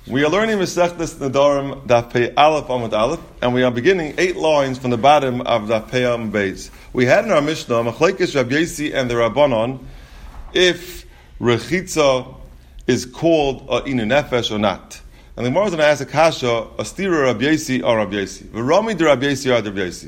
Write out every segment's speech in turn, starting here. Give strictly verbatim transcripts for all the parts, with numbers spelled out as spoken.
We are learning Masechtas Nedarim Daf Pei Aleph Amud Aleph, and we are beginning eight lines from the bottom of Daf Pei Amud Beis. We had in our Mishnah Machlekes Rabbi Yosi and the Rabbanon if Rechitza is called a Inu Nefesh or not. And the Gemara is going to ask a kasha, a stira Rabbi Yosi or Rabbi Yosi. V'rami de Rabbi Yosi or Rabbi Yosi.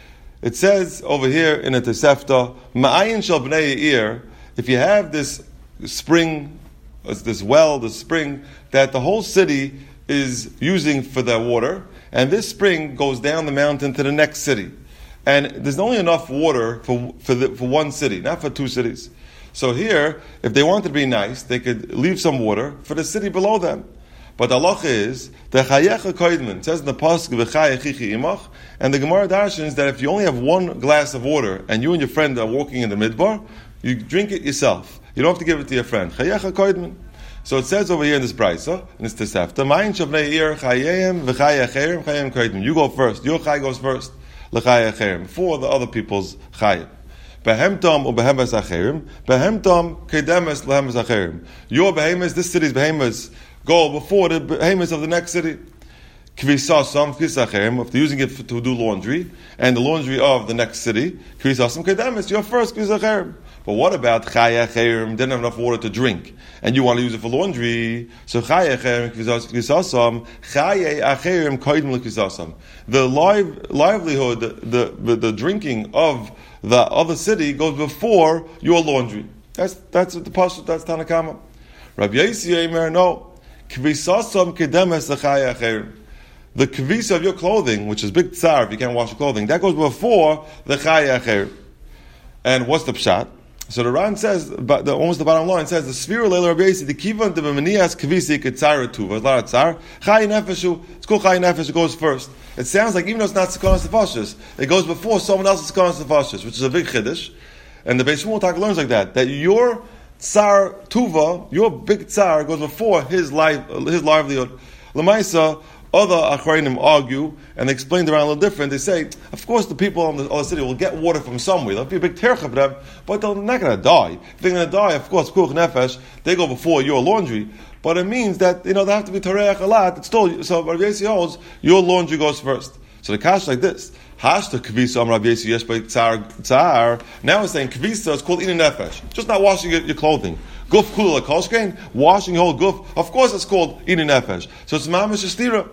It says over here in the Tosefta, Ma'ayin shel b'nei Yair, if you have this spring, this well, this spring, that the whole city is using for their water, and this spring goes down the mountain to the next city. And there's only enough water for for, the, for one city, not for two cities. So here, if they wanted to be nice, they could leave some water for the city below them. But the halacha is, the chayecha koidman, it says in the pasuk, v'chayechichi imach, and the Gemara darshans that if you only have one glass of water, and you and your friend are walking in the midbar, you drink it yourself. You don't have to give it to your friend. Chayecha koidman. So it says over here in this brayso, in this Tosefta, Ma'ayin shavnei ir chayeyim v'chayecherim chayeyim koidman. You go first. Your chay goes first. L'chayecherim. For the other people's chayim. Behemtom or behemes acherim. Behemtom kedemes lehemes acherim. Your behemes, this city's behemes, go before the behemoths of the next city. Kvisasam, kvisacherim, if they're using it to do laundry, and the laundry of the next city, kvisasam kedemes, you're first kvisacherim. But what about chayacherim, didn't have enough water to drink, and you want to use it for laundry, so chayacherim kvisasam, chayacherim koidem lekvisasam. The live, livelihood, the, the, the drinking of the other city goes before your laundry. That's, that's the pasuk, that's Tanakama. Rabbi Yosi Eimer, no. Kvisasam kedemes lechayacherim. The kvisa of your clothing, which is big tsar if you can't wash your clothing, that goes before the chayacherim. And what's the pshat? So the Ran says, but the, almost the bottom line says, the Sfira Leila Rabbi Yosi, the kivan de b'manias kvisi ketzara tuva. There's a lot of tsar. Chay nefeshu, it's called chay nefesh, it goes first. It sounds like even though it's not sekanas nefashis, it goes before someone else's sekanas nefashis, which is a big chiddush. And the Beis Shmuel Tak learns like that, that your tsar tuva, your big tsar, goes before his life, his livelihood. Lamaisa, other achrayim argue, and they explain the Ran a little different. They say, of course, the people in the other city will get water from somewhere. There'll be a big tercha for them, but they're not going to die. If they're going to die, of course, kuch nefesh, they go before your laundry. But it means that, you know, they have to be tareach a lot. It's still, so Rabbi Yosi holds, your laundry goes first. So the kash like this. Hashta kvisa am Rabbi Yosi yesh tsar tsar. Now it's saying kvisa is called inu nefesh. Just not washing your, your clothing. Guf kula kolshkein, washing your whole guf. Of course it's called inu nefesh. So it's mamish stira.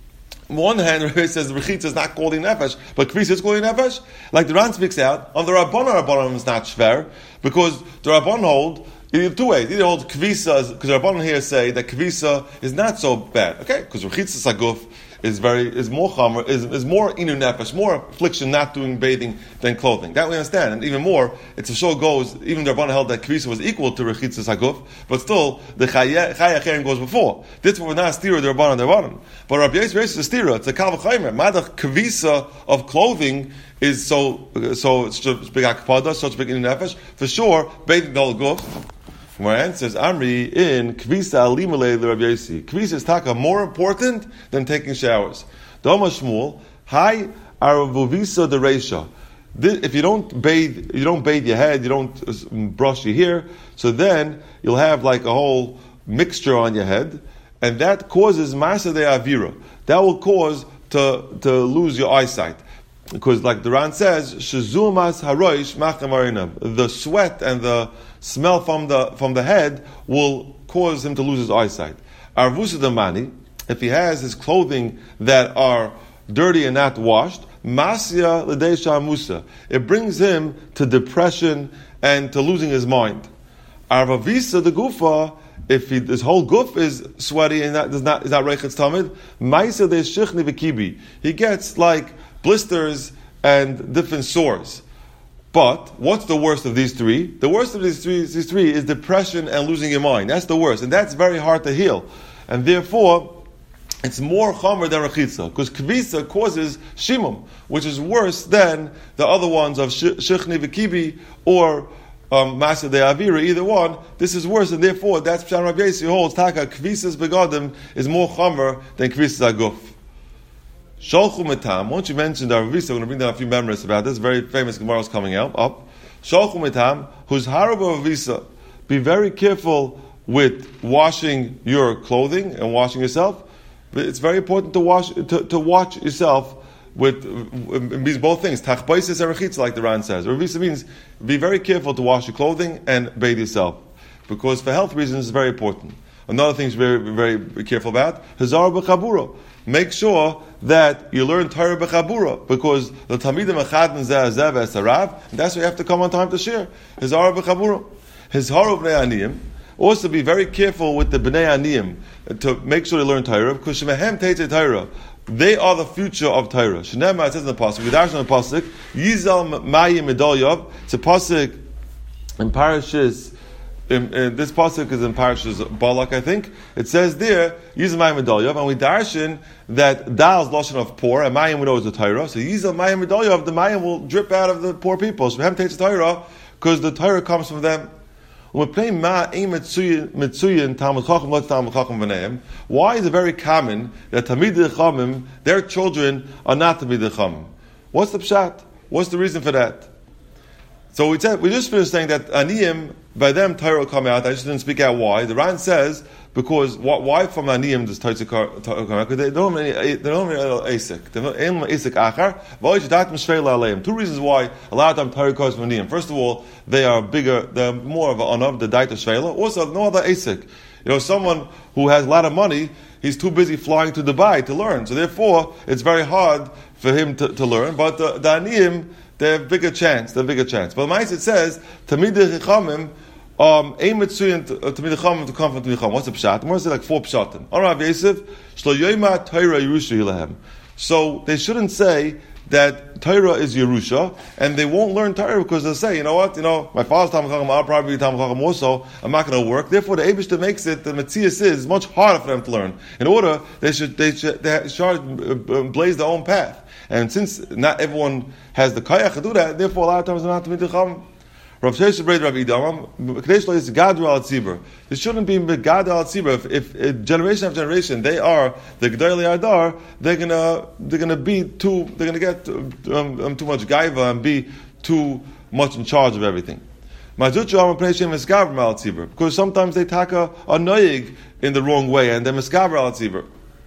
On one hand, Rabbi says the Rechitza is not called in Nefesh, but Kvisa is called in Nefesh. Like the Ran speaks out, on the Rabbanon, Rabbanon is not Shver, because the Rabbanon hold, either two ways. Either hold Kvisa, because the Rabbanon here say that Kvisa is not so bad. Okay, because Rechitza Saguf is very, is more chamer, is, is more inu nefesh, more affliction not doing bathing than clothing. That we understand. And even more, it's a show goes, even the Rabbanon held that Kvisa was equal to Rechitza Saguf, but still, the Chayacherim goes before. This was not a stira, the Rabbanon, the Rabbanon. But Rabbi Yosi is a stira, it's a Kal V'chaymer. Madach Kvisa of clothing is so, so, it's such big akpada, such big inu nefesh. For sure, bathing the whole guf. My answer is Amri in Kvisa Alimale the Rabbi Yosi. Kvisa is taka more important than taking showers. Doma Shmuel, Hi Aravuvisa the Reisha. If you don't bathe, you don't bathe your head, you don't brush your hair, so then you'll have like a whole mixture on your head, and that causes Masa de Avira. That will cause to to lose your eyesight. Because like the Ran says, Shazumas Haroish Machamarinam. The sweat and the smell from the from the head will cause him to lose his eyesight. Arvusa Damani, if he has his clothing that are dirty and not washed, Masya Ladesha Musa. It brings him to depression and to losing his mind. Arvavisa the Gufa, if he, his whole guf is sweaty and that does not is not reichetz tamid, Maisa de Shichni V'kibi. He gets like blisters and different sores. But what's the worst of these three? The worst of these three, these three is depression and losing your mind. That's the worst, and that's very hard to heal. And therefore, it's more chomer than rechitza, because kvisa causes shimum, which is worse than the other ones of shichni v'kibi or um, masa de avira. Either one, this is worse, and therefore that's Pshat Rabbi Yosi holds taka kvisas begadim is more chomer than kvisas aguf. Sholchu metam. Once you mentioned our Ravisa, we're going to bring down a few memories about this. Very famous Gemara is coming out. Up. Sholchu metam, who's harab Ravisa. Be very careful with washing your clothing and washing yourself, but it's very important to wash to, to watch yourself with it means both things. Tachbaisis erechitz, like the Ran says. Revisa means be very careful to wash your clothing and bathe yourself, because for health reasons it's very important. Another thing to be very, very careful about, Hazar b'chabura. Make sure that you learn Torah b'chabura, because the Talmidim Echadin Zeh Zeh V'Esarav, and that's why you have to come on time to share. Hazar b'chabura. Hazar b'nei aniyim. Also be very careful with the b'nei aniyim to make sure they learn Torah, because Shemehem Teitei Torah. They are the future of Torah. Shnema, it says in the pasuk, Vidash in the pasuk, Yizal Mayim Medolyav. It's a pasuk in Parashas. In, in, this pasuk is in Parashas Balak, I think. It says there, Yizal Mayim Medolyav, and we darshan that Dal is lashon of poor, and Mayim we know is the Torah. So Yizal Mayim Medolyav, the Mayim will drip out of the poor people. Shmehem takes the Torah because the Torah comes from them. Why is it very common that Talmidei Chachamim, their children are not Talmidei Chachamim? What's the pshat? What's the reason for that? So we said we just finished saying that Aniyim, by them Torah will come out. I just didn't speak out why. The Ran says because why from Aniyim does Torah come out? Because they don't have any, they don't have any Asik. They don't have any Asik Achar. Two reasons why a lot of time Torah comes from Aniyim. First of all, they are bigger, they're more of an Anav, the Daita Shvela. Also, no other Asik. You know, someone who has a lot of money, he's too busy flying to Dubai to learn. So therefore, it's very hard for him to, to learn. But the, the Aniyim, they have bigger chance. They have bigger chance. But the it says Talmidei Chachamim, um, aim Mitzuyin Talmidei Chachamim to come from Talmidei Chachamim. What's the pshat? More say like four pshatim. All right, Yosef, Shlo Yoyma Torah Yerusha Yilahem. So they shouldn't say that Torah is Yerusha, and they won't learn Torah because they'll say, you know what, you know, my father's Talmid Chacham, I'll probably be Talmid Chacham also, I'm not going to work. Therefore, the Eibishter makes it, the Metzias is much harder for them to learn. In order, they should they should, they should blaze their own path. And since not everyone has the kayach to do that, therefore a lot of times they're not to be Chacham. Rav Sheshes Breit Rav Idam, Kadesh Lo is Gadol al Tzibur. There shouldn't be Gadol al Tzibur. If, if, if generation after generation they are the Gedolei Adar, they're gonna they're gonna be too they're gonna get um, um, too much gaiva and be too much in charge of everything. Because sometimes they taka a noyig in the wrong way and they're miskaver al Tzibur.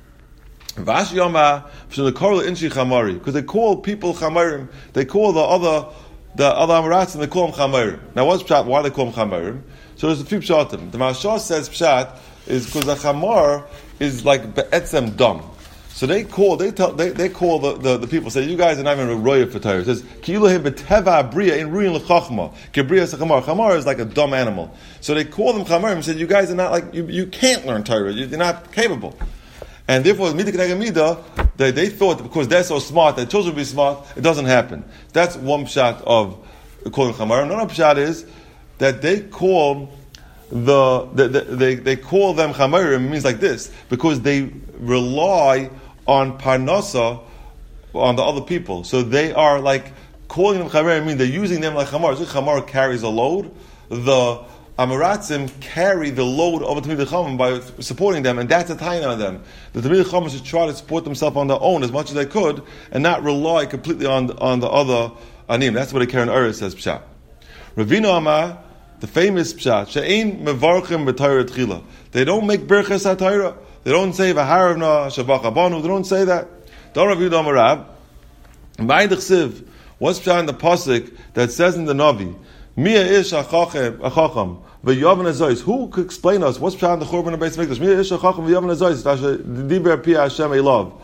Because they call people chamarim, they call the other the other Amaratzim, they call them chamarim. Now what's pshat? Why do they call them chamarim? So there's a few pshatim. The Mashal says pshat is because the chamar is like be'etzem dam. So they call they tell they, they call the, the, the people, say you guys are not even a roya for Torah. It says ki'ilahim beteva abriya in ruin l'chachma kebriya sechamar. Chamar is like a dumb animal. So they call them chamarim and said you guys are not like you, you can't learn Torah. You're not capable. And therefore, Midah K'neged Midah, they, they thought that because they're so smart, that children will be smart, it doesn't happen. That's one pshat of calling Chamarim. Another pshat is that they call the, the, the they, they call them Chamarim, means like this, because they rely on Parnasa, on the other people. So they are like, calling them Chamarim, means they're using them like Chamar. So Chamar carries a load, the Amaratzim carry the load of the Talmidei Chachamim by supporting them, and that's a taina on them. The Talmidei Chachamim should try to support themselves on their own as much as they could, and not rely completely on on the other anim. That's what the Karen Ur says pshat. Ravina Amar, the famous pshat, she'ein mevarchim b'Torah tchila. They don't make berches HaTorah. They don't say v'haravna shavach abanu. They don't say that. Don't Rav Yudah Amarav. Ma'idich siv. What's pshat in the pasuk that says in the Navi? Mia ish achacham v'yavan azois. Who could explain us what's pshat in the Churban of Beis Mikdash? Mia ish achacham v'yavan azois. Diber pi Hashem elav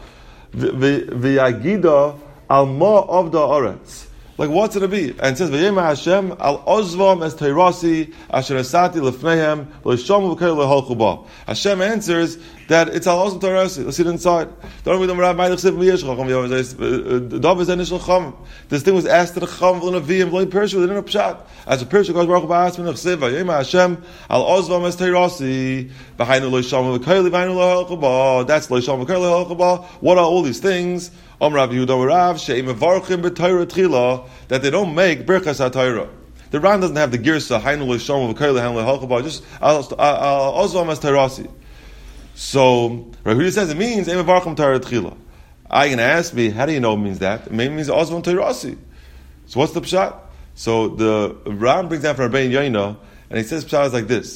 v'yagida al ma of the aretz. Like what's it to be? And it says v'yema Hashem al ozvam es teirasi asher asati lefnehem lo'ishamu v'kei le'holchu ba. Hashem answers that it's al ozvam teirasi. Let's see it inside. Don't we know Rav Ma'idich Siv Miyesh Chacham v'yavan azois. Dov is initial Chacham. This thing was asked to the Chacham v'lenavim v'loy Pirshu. They didn't have pshat. As a Pirshu goes Baruch ba'as v'nech siv v'yema Hashem al ozvam es teirasi v'hainu lo'ishamu v'kei le'vainu le'holchu ba. That's lo'ishamu v'kei le'holchu ba. What are all these things? Om Rav Yehuda Rav She'im Mevarchim b'Torah Tchila, that they don't make Birchas HaTorah. The Ran doesn't have the Girsa Hainu L'Shom V'Kei L'Han L'Halchabar, just Ozvam as Terasi. So Rav Yehuda says it means Eim Mevarchim Torah Tchila. I can ask me, how do you know it means that? It means Ozvam Terasi. So what's the pshat? So the Ran brings down from Rabbeinu Yoina, and he says pshat is like this: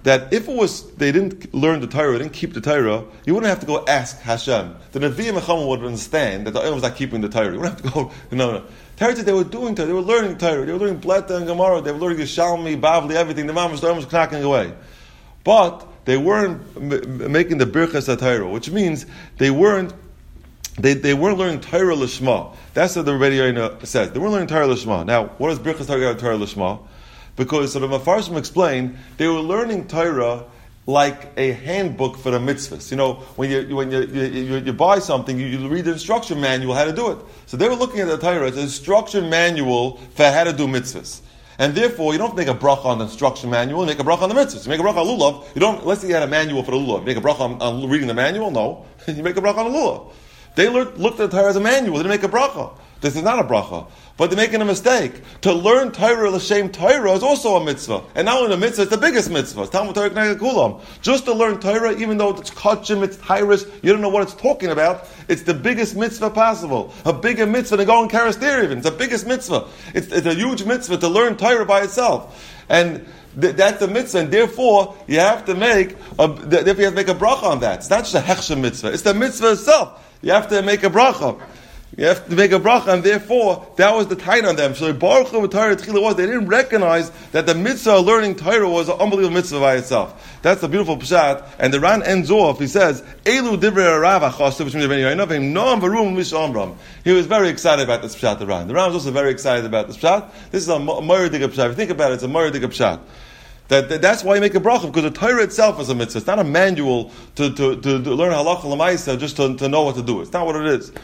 that if it was they didn't learn the Torah, they didn't keep the Torah, you wouldn't have to go ask Hashem. The Nevi'im Echam would understand that the Olam was not keeping the Torah. You wouldn't have to go, no, no. Torah, they were doing Torah, they were learning Torah, they were learning Bleta and Gemara, they were learning Yishalmi, Bavli, everything. The Mamash, the Olam was knocking away. But they weren't m- making the Birchas HaTorah, which means they weren't They they weren't learning Torah Lishma. That's what the Rebbe Yoina says. They weren't learning Torah Lishma. Now, what does Birchas Torah Torah Lishma? Because so the Mefarshim explain they were learning Torah like a handbook for the mitzvahs. You know, when you when you you, you, you buy something, you, you read the instruction manual how to do it. So they were looking at the Torah as an instruction manual for how to do mitzvahs. And therefore, you don't make a bracha on the instruction manual, you make a bracha on the mitzvahs. You make a bracha on lulav. You don't. Let's say you had a manual for the lulav. You make a bracha on, on reading the manual. No, you make a bracha on the lulav. They learned, looked at the Torah as a manual. They didn't make a bracha. This is not a bracha. But they're making a mistake. To learn Torah l'shem Torah is also a mitzvah. And not only a mitzvah, it's the biggest mitzvah. It's Talmud Torah K'neged Kulam. Just to learn Torah, even though it's kachim, it's tyrus, you don't know what it's talking about, it's the biggest mitzvah possible. A bigger mitzvah than going Karastir even. It's the biggest mitzvah. It's, it's a huge mitzvah to learn Torah by itself. And th- that's a mitzvah, and therefore you have to make a, therefore you have to make a bracha on that. It's not just a hechshem mitzvah. It's the mitzvah itself. You have to make a bracha. You have to make a bracha, and therefore that was the time on them. So Baruch Hu Torah Tchila was they didn't recognize that the mitzvah of learning Torah was an unbelievable mitzvah by itself. That's a beautiful pshat. And the Ran ends off. He says, "Elu divrei Rav Achasu b'shmei Rebbeinu Yoinav noam v'rum mishamram." He was very excited about this pshat. The Ran. The Ran was also very excited about this pshat. This is a Moiridig pshat. If you think about it, it's a Moiridig pshat. That, that that's why you make a bracha, because the Torah itself is a mitzvah. It's not a manual to to, to, to learn halacha l'maisa just to, to know what to do. It's not what it is.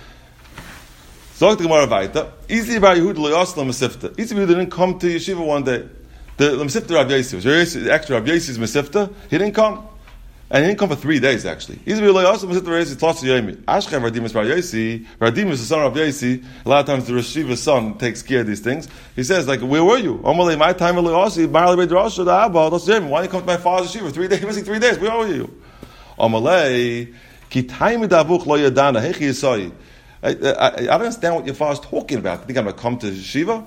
Zog the Gemara Vayta. Easy by Yehuda loyasla Mesifta. Easy by Yehuda didn't come to yeshiva one day. The Mesifta Rav Yossi was actually Rav Yossi's Mesifta. He didn't come, and he didn't come for three days actually. Easy by loyasla Mesifta Rav Yossi Tlasa Yomi. Ashchem Radimus Rav Yossi. Radimus the son of Rav Yossi. A lot of times the Rashiva's son takes care of these things. He says like, where were you? Amalei my time of loyassi. Marley Bedrasha the Abba Tlasa Yomi. Why didn't you come to my father's yeshiva? Three days, missing three days. Where were you? Amalei ki time davuch lo yadana hechi yisai. I, I, I don't understand what your father's talking about. You think I'm going to come to Shiva?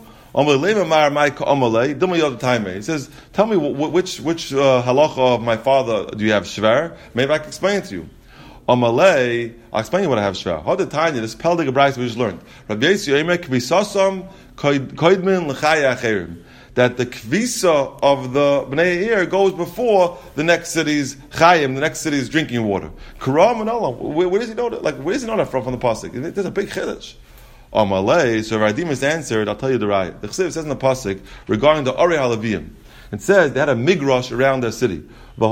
He says, tell me which which uh, halacha of my father do you have shver? Maybe I can explain it to you. Amalei, I'll explain you what I have shver. How the Tanya, this peldig brayso we just learned. Rabbi Yossi Yomer kvisasam koidmin l'chaya acherim. That the kvisa of the Bnei Eir goes before the next city's chayim, the next city's drinking water. Karam and Allah. Where, where does he know that? Like, where does he know that from? From the pasuk? There's a big chiddush. Amalei. So Radimus answered. I'll tell you the right. The Chsiv says in the pasuk regarding the Orei Halavim. It says they had a migrash around their city. The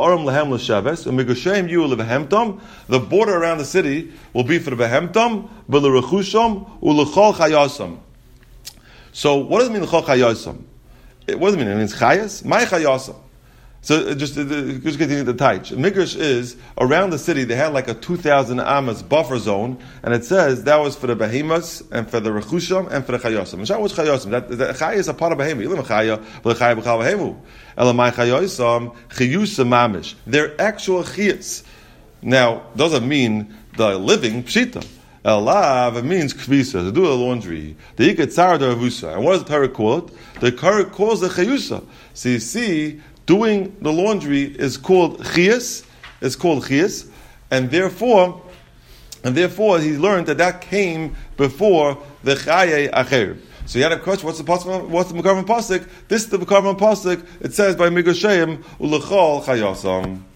border around the city will be for the behemtam, b'lerechusham, u'lechol chayasam. So what does it mean l'chol chayasam? What does it mean? It means chayas? My chayasam. So just, just getting the taich. Migrash is, around the city, they had like a two thousand amas buffer zone, and it says that was for the behemoths, and for the rechusham, and for the chayasam. And what's chayasam? That, that chay is a part of behemoth. Ilim chaya, but chaya b'chal behemu. Elamai chayasam, chiyusa mamish. They're actual chiyas. Now, doesn't mean the living pshita. Elav, it means kvisa, to do the laundry. The ikat tzar deravusa. And what does the Torah call it? The Torah calls the chayusa. So you see, doing the laundry is called chiyas. It's called chiyas, and therefore, and therefore, he learned that that came before the chaye acher. So you had a question: What's the pasuk? What's the Mekavan pasuk? This is the Mekavan pasuk. It says by Migrashayim ulechol chayasam.